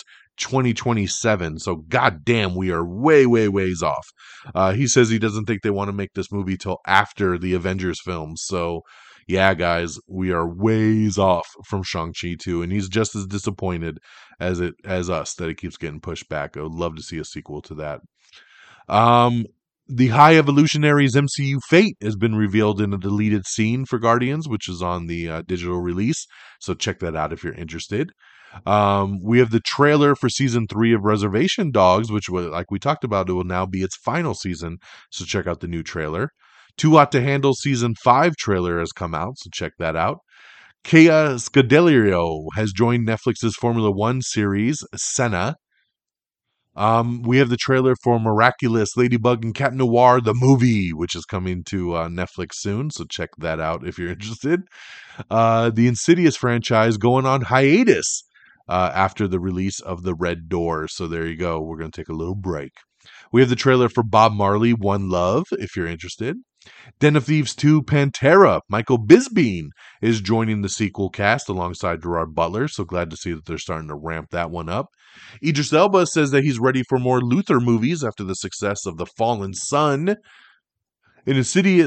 2027. So goddamn, we are ways off. He says he doesn't think they want to make this movie till after the Avengers films. So yeah, guys, we are ways off from Shang-Chi 2, and he's just as disappointed as us that it keeps getting pushed back. I would love to see a sequel to that. Um, the High Evolutionaries MCU Fate has been revealed in a deleted scene for Guardians, which is on the digital release. So check that out if you're interested. We have the trailer for season 3 of Reservation Dogs, which, like we talked about, it will now be its final season. So check out the new trailer. Too Hot to Handle season 5 trailer has come out, so check that out. Kea Scodelario has joined Netflix's Formula One series, Senna. We have the trailer for Miraculous, Ladybug, and Cat Noir, the movie, which is coming to Netflix soon. So check that out if you're interested. The Insidious franchise going on hiatus after the release of The Red Door. So there you go. We're going to take a little break. We have the trailer for Bob Marley, One Love, if you're interested. Den of Thieves 2 Pantera. Michael Bisping is joining the sequel cast alongside Gerard Butler. So glad to see that they're starting to ramp that one up. Idris Elba says that he's ready for more Luther movies after the success of The Fallen Son. An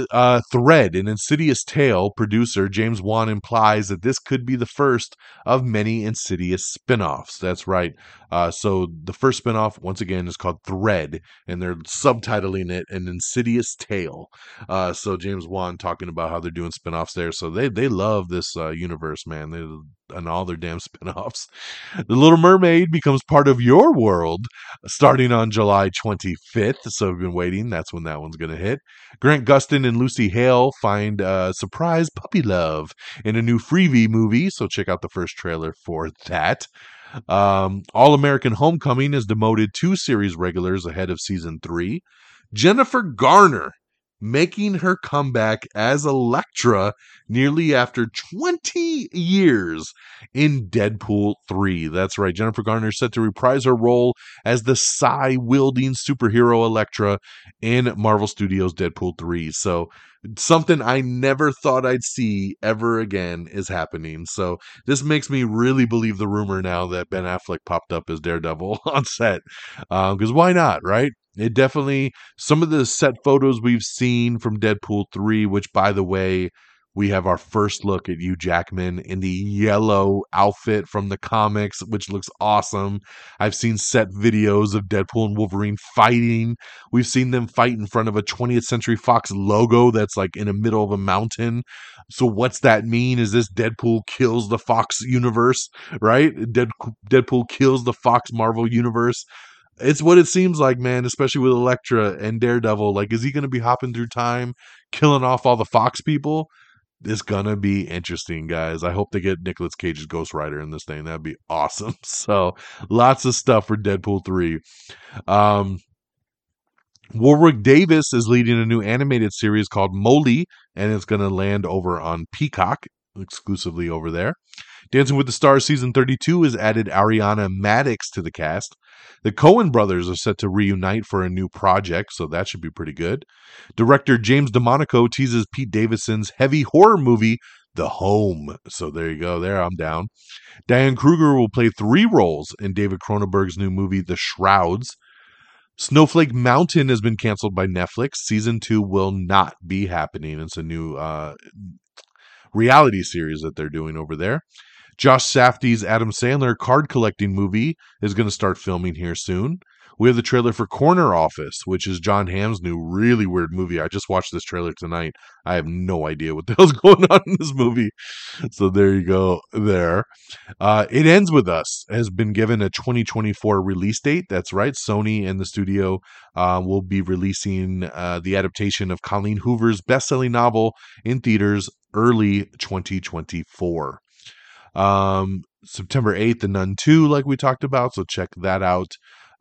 Insidious Tale producer, James Wan, implies that this could be the first of many Insidious spin-offs. That's right. So the first spin-off, once again, is called Thread, and they're subtitling it An Insidious Tale. So James Wan talking about how they're doing spin-offs there. So they love this universe, man. And all their damn spin-offs. The Little Mermaid becomes part of your world starting on July 25th. So we've been waiting. That's when that one's going to hit. Grant Gustin and Lucy Hale find surprise puppy love in a new Freebie movie. So check out the first trailer for that. All American Homecoming has demoted 2 series regulars ahead of season 3. Jennifer Garner making her comeback as Elektra nearly after 20 years in Deadpool 3. That's right. Jennifer Garner is set to reprise her role as the psi-wielding superhero Elektra in Marvel Studios' Deadpool 3. So something I never thought I'd see ever again is happening. So this makes me really believe the rumor now that Ben Affleck popped up as Daredevil on set. Because why not, right? It definitely, some of the set photos we've seen from Deadpool 3, which, by the way, we have our first look at Hugh Jackman in the yellow outfit from the comics, which looks awesome. I've seen set videos of Deadpool and Wolverine fighting. We've seen them fight in front of a 20th Century Fox logo that's like in the middle of a mountain. So what's that mean? Is this Deadpool kills the Fox universe, right? Deadpool kills the Fox Marvel universe. It's what it seems like, man, especially with Elektra and Daredevil. Like, is he going to be hopping through time, killing off all the Fox people? It's going to be interesting, guys. I hope they get Nicolas Cage's Ghost Rider in this thing. That'd be awesome. So, lots of stuff for Deadpool 3. Warwick Davis is leading a new animated series called Molly, and it's going to land over on Peacock, exclusively over there. Dancing with the Stars Season 32 has added Ariana Madix to the cast. The Coen brothers are set to reunite for a new project, so that should be pretty good. Director James DeMonaco teases Pete Davidson's heavy horror movie, The Home. So there you go. There, I'm down. Diane Kruger will play 3 roles in David Cronenberg's new movie, The Shrouds. Snowflake Mountain has been canceled by Netflix. Season 2 will not be happening. It's a new reality series that they're doing over there. Josh Safdie's Adam Sandler card collecting movie is going to start filming here soon. We have the trailer for Corner Office, which is John Hamm's new really weird movie. I just watched this trailer tonight. I have no idea what the hell's going on in this movie. So there you go there. It Ends With Us has been given a 2024 release date. That's right. Sony and the studio will be releasing the adaptation of Colleen Hoover's best-selling novel in theaters early 2024. September 8th, The Nun 2, like we talked about, so check that out.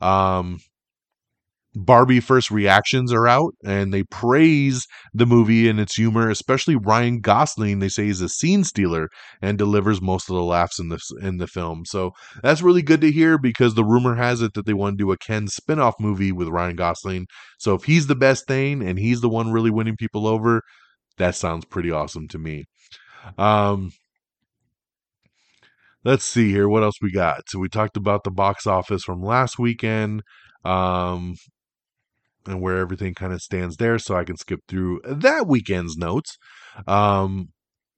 Barbie first reactions are out, and they praise the movie and its humor, especially Ryan Gosling. They say he's a scene stealer and delivers most of the laughs in the film. So that's really good to hear, because the rumor has it that they want to do a Ken spinoff movie with Ryan Gosling. So if he's the best thing and he's the one really winning people over, that sounds pretty awesome to me. Let's see here. What else we got? So we talked about the box office from last weekend, and where everything kind of stands there. So I can skip through that weekend's notes.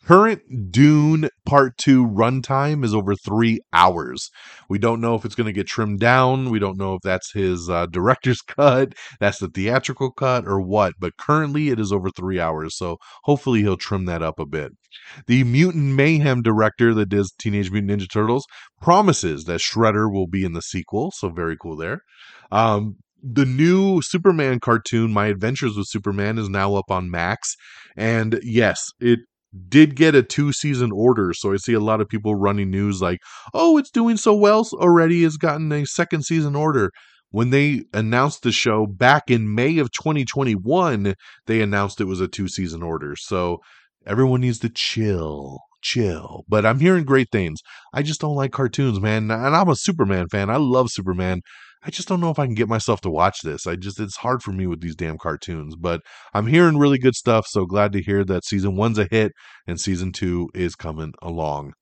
Current Dune Part 2 runtime is over 3 hours. We don't know if it's going to get trimmed down. We don't know if that's his director's cut, that's the theatrical cut, or what. But currently it is over 3 hours. So hopefully he'll trim that up a bit. The Mutant Mayhem director that does Teenage Mutant Ninja Turtles promises that Shredder will be in the sequel. So very cool there. The new Superman cartoon, My Adventures with Superman, is now up on Max. And yes, it did get a 2-season order, so I see a lot of people running news like, oh, it's doing so well already, it's gotten a second season order. When they announced the show back in May of 2021, they announced it was a 2-season order. So everyone needs to chill. But I'm hearing great things. I just don't like cartoons, man. And I'm a Superman fan. I love Superman. I just don't know if I can get myself to watch this. It's hard for me with these damn cartoons, but I'm hearing really good stuff. So glad to hear that season 1's a hit and season 2 is coming along.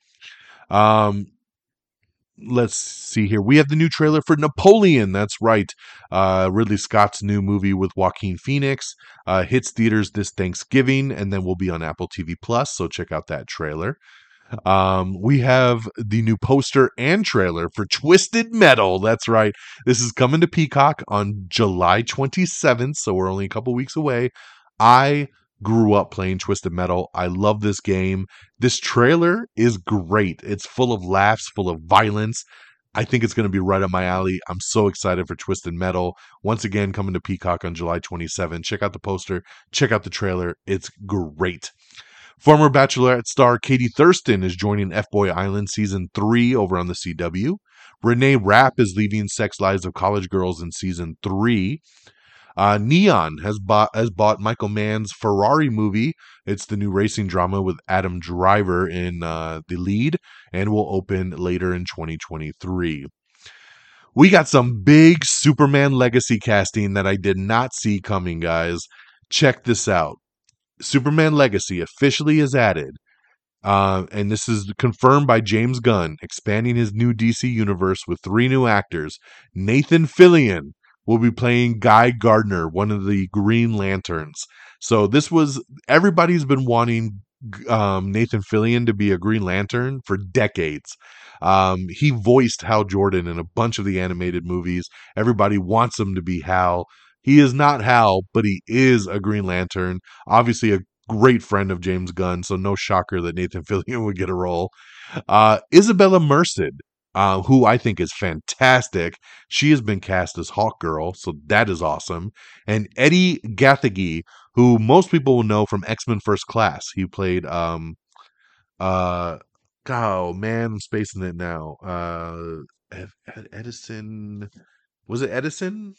Let's see here. We have the new trailer for Napoleon. That's right. Ridley Scott's new movie with Joaquin Phoenix hits theaters this Thanksgiving and then will be on Apple TV Plus. So check out that trailer. We have the new poster and trailer for Twisted Metal. That's right. This is coming to Peacock on July 27th, so we're only a couple weeks away. I grew up playing Twisted Metal. I love this game. This trailer is great. It's full of laughs, full of violence. I think it's going to be right up my alley. I'm so excited for Twisted Metal. Once again, coming to Peacock on July 27th. Check out the poster. Check out the trailer. It's great. Former Bachelorette star Katie Thurston is joining F-Boy Island Season 3 over on the CW. Renee Rapp is leaving Sex Lives of College Girls in Season 3. Neon has bought Michael Mann's Ferrari movie. It's the new racing drama with Adam Driver in the lead and will open later in 2023. We got some big Superman Legacy casting that I did not see coming, guys. Check this out. Superman Legacy officially is added, and this is confirmed by James Gunn, expanding his new DC universe with 3 new actors. Nathan Fillion will be playing Guy Gardner, one of the Green Lanterns. So everybody's been wanting Nathan Fillion to be a Green Lantern for decades. He voiced Hal Jordan in a bunch of the animated movies. Everybody wants him to be Hal. He is not Hal, but he is a Green Lantern. Obviously a great friend of James Gunn, so no shocker that Nathan Fillion would get a role. Isabella Merced, who I think is fantastic. She has been cast as Hawkgirl, so that is awesome. And Eddie Gathegi, who most people will know from X-Men First Class. He played, oh man, I'm spacing it now. Edison, was it Edison?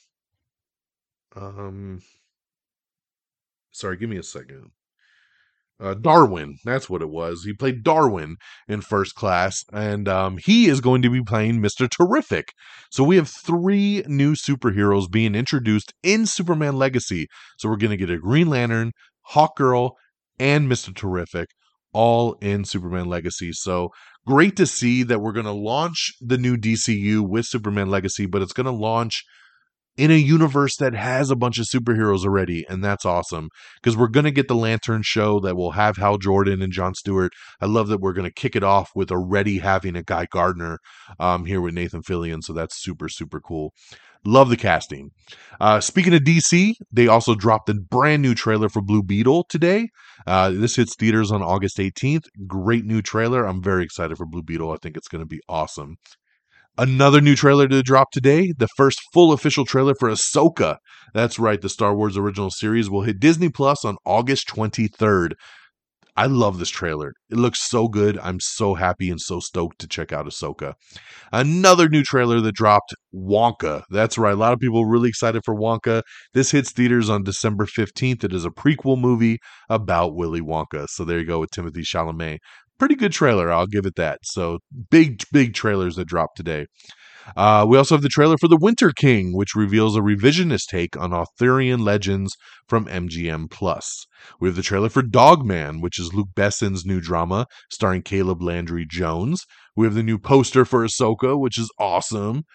Sorry, give me a second. Darwin, that's what it was. He played Darwin in First Class, and he is going to be playing Mr. Terrific. So we have 3 new superheroes being introduced in Superman Legacy. So we're going to get a Green Lantern, Hawkgirl, and Mr. Terrific all in Superman Legacy. So great to see that we're going to launch the new DCU with Superman Legacy, but it's going to launch in a universe that has a bunch of superheroes already, and that's awesome, because we're going to get the Lantern show that will have Hal Jordan and Jon Stewart. I love that we're going to kick it off with already having a Guy Gardner here with Nathan Fillion, so that's super, super cool. Love the casting. Speaking of DC, they also dropped a brand new trailer for Blue Beetle today. This hits theaters on August 18th. Great new trailer. I'm very excited for Blue Beetle. I think it's going to be awesome. Another new trailer to drop today, the first full official trailer for Ahsoka. That's right, the Star Wars original series will hit Disney Plus on August 23rd. I love this trailer. It looks so good. I'm so happy and so stoked to check out Ahsoka. Another new trailer that dropped, Wonka. That's right, a lot of people are really excited for Wonka. This hits theaters on December 15th. It is a prequel movie about Willy Wonka. So there you go with Timothée Chalamet. Pretty good trailer, I'll give it that. So big trailers that dropped today. We also have the trailer for The Winter King, which reveals a revisionist take on Arthurian legends from MGM+. We have the trailer for Dogman, which is Luke Besson's new drama starring Caleb Landry Jones. We have the new poster for Ahsoka, which is awesome.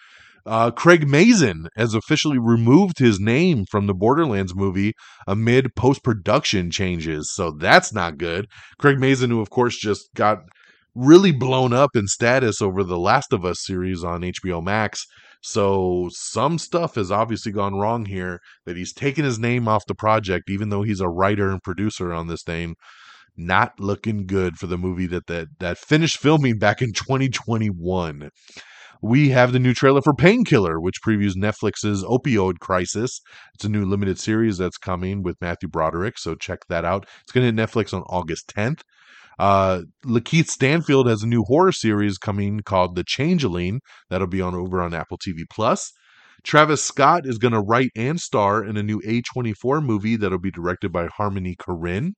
Craig Mazin has officially removed his name from the Borderlands movie amid post-production changes, so that's not good. Craig Mazin, who of course just got really blown up in status over the Last of Us series on HBO Max, so some stuff has obviously gone wrong here, that he's taken his name off the project, even though he's a writer and producer on this thing. Not looking good for the movie that finished filming back in 2021. We have the new trailer for Painkiller, which previews Netflix's opioid crisis. It's a new limited series that's coming with Matthew Broderick, so check that out. It's going to hit Netflix on August 10th. Lakeith Stanfield has a new horror series coming called The Changeling. That'll be over on Apple TV Plus. Travis Scott is going to write and star in a new A24 movie that'll be directed by Harmony Korine.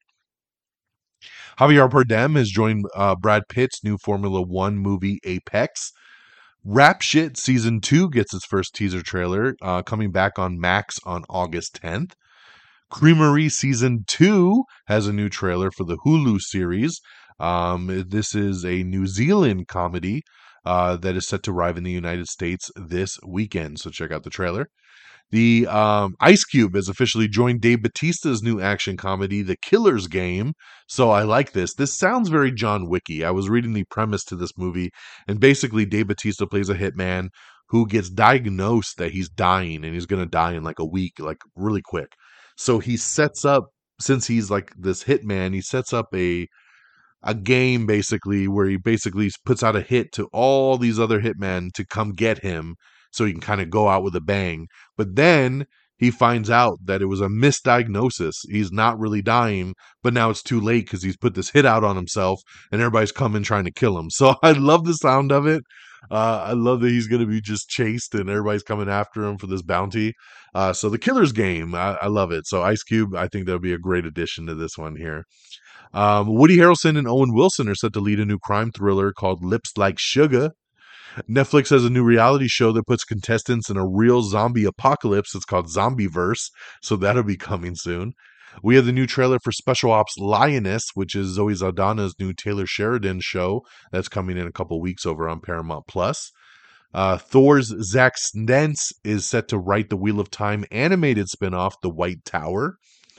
Javier Bardem has joined Brad Pitt's new Formula One movie Apex. Rap Shit Season 2 gets its first teaser trailer, coming back on Max on August 10th. Creamery Season 2 has a new trailer for the Hulu series. This is a New Zealand comedy that is set to arrive in the United States this weekend, so check out the trailer. The Ice Cube has officially joined Dave Bautista's new action comedy, The Killer's Game. So I like this. This sounds very John Wicky. I was reading the premise to this movie, and basically Dave Bautista plays a hitman who gets diagnosed that he's dying, and he's going to die in like a week, like really quick. So he sets up, since he's like this hitman, he sets up a game basically where he basically puts out a hit to all these other hitmen to come get him, so he can kind of go out with a bang. But then he finds out that it was a misdiagnosis. He's not really dying, but now it's too late because he's put this hit out on himself and everybody's coming trying to kill him. So I love the sound of it. I love that he's going to be just chased and everybody's coming after him for this bounty. So The Killer's Game, I love it. So Ice Cube, I think that'll be a great addition to this one here. Woody Harrelson and Owen Wilson are set to lead a new crime thriller called Lips Like Sugar. Netflix has a new reality show that puts contestants in a real zombie apocalypse. It's called Zombieverse, so that'll be coming soon. We have the new trailer for Special Ops Lioness, which is Zoe Saldana's new Taylor Sheridan show that's coming in a couple weeks over on Paramount Plus. Thor's Zack Stentz is set to write the Wheel of Time animated spinoff, The White Tower.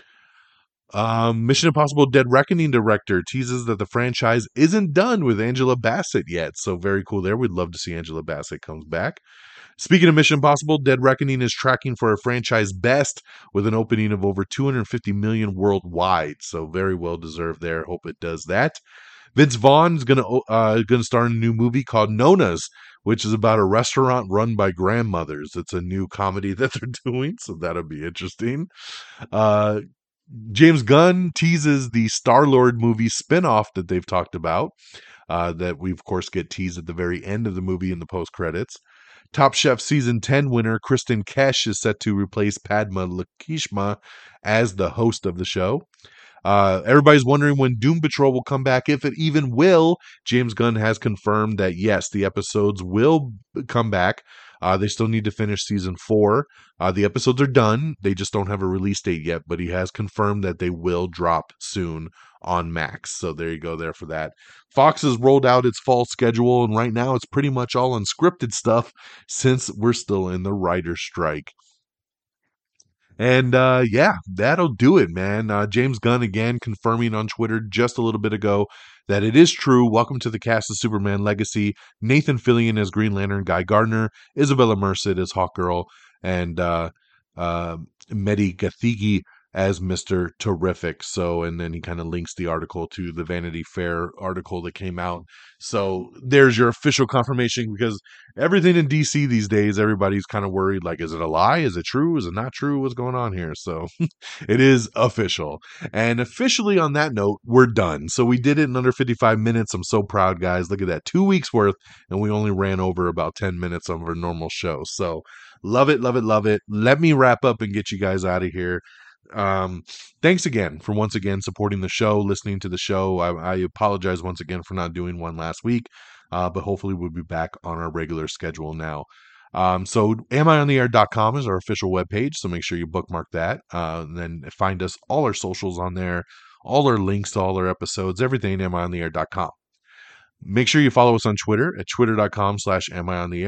Mission Impossible Dead Reckoning director teases that the franchise isn't done with Angela Bassett yet. So very cool there. We'd love to see Angela Bassett comes back. Speaking of Mission Impossible, Dead Reckoning is tracking for a franchise best with an opening of over 250 million worldwide. So very well deserved there. Hope it does that. Vince Vaughn is gonna star in a new movie called Nona's, which is about a restaurant run by grandmothers. It's a new comedy that they're doing, so that'll be interesting. James Gunn teases the Star-Lord movie spinoff that they've talked about, that we, of course, get teased at the very end of the movie in the post-credits. Top Chef Season 10 winner Kristen Kesh is set to replace Padma Lakshmi as the host of the show. Everybody's wondering when Doom Patrol will come back, if it even will. James Gunn has confirmed that, yes, the episodes will come back. They still need to finish season 4. The episodes are done. They just don't have a release date yet, but he has confirmed that they will drop soon on Max. So there you go there for that. Fox has rolled out its fall schedule, and right now it's pretty much all unscripted stuff since we're still in the writer's strike. And yeah, that'll do it, man. James Gunn again confirming on Twitter just a little bit ago that it is true. Welcome to the cast of Superman Legacy. Nathan Fillion as Green Lantern, Guy Gardner, Isabella Merced as Hawkgirl, and Mehdi Gathigi as Mr. Terrific. So, and then he kind of links the article to the Vanity Fair article that came out. So there's your official confirmation, because everything in DC these days, everybody's kind of worried, like, is it a lie? Is it true? Is it not true? What's going on here? So it is official. And officially on that note, we're done. So we did it in under 55 minutes. I'm so proud, guys. Look at that. 2 weeks worth. And we only ran over about 10 minutes of our normal show. So love it, love it, love it. Let me wrap up and get you guys out of here. Thanks again for once again supporting the show, listening to the show. I apologize once again for not doing one last week, but hopefully we'll be back on our regular schedule now. So amiontheair.com is our official webpage, so make sure you bookmark that, and then find us, all our socials on there, all our links to all our episodes, everything amiontheair.com. Make sure you follow us on Twitter at twitter.com/amiontheair.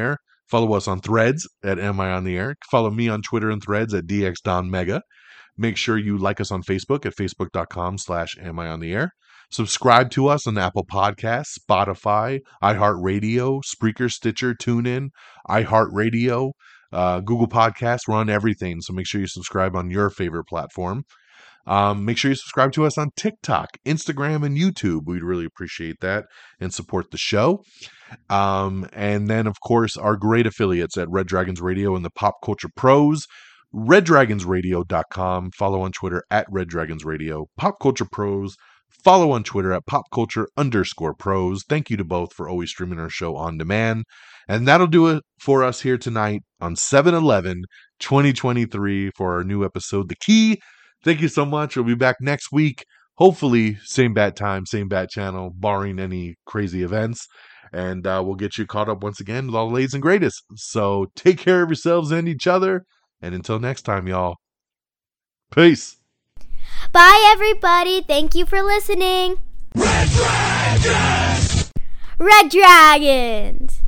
Follow us on Threads at Am I On The Air. Follow me on Twitter and Threads at DXDonMega. Make sure you like us on Facebook at facebook.com/Am I On The Air. Subscribe to us on Apple Podcasts, Spotify, iHeartRadio, Spreaker, Stitcher, TuneIn, iHeartRadio, Google Podcasts. We're on everything, so make sure you subscribe on your favorite platform. Make sure you subscribe to us on TikTok, Instagram, and YouTube. We'd really appreciate that and support the show. And then, of course, our great affiliates at Red Dragons Radio and the Pop Culture Pros, RedDragonsRadio.com. Follow on Twitter at Red Dragons Radio. Pop Culture Pros. Follow on Twitter at PopCulture_Pros. Thank you to both for always streaming our show on demand. And that'll do it for us here tonight on 7/11/2023 for our new episode, The Key. Thank you so much. We'll be back next week. Hopefully, same bat time, same bat channel, barring any crazy events. And we'll get you caught up once again with all the latest and greatest. So take care of yourselves and each other. And until next time, y'all. Peace. Bye, everybody. Thank you for listening. Red Dragons! Red Dragons!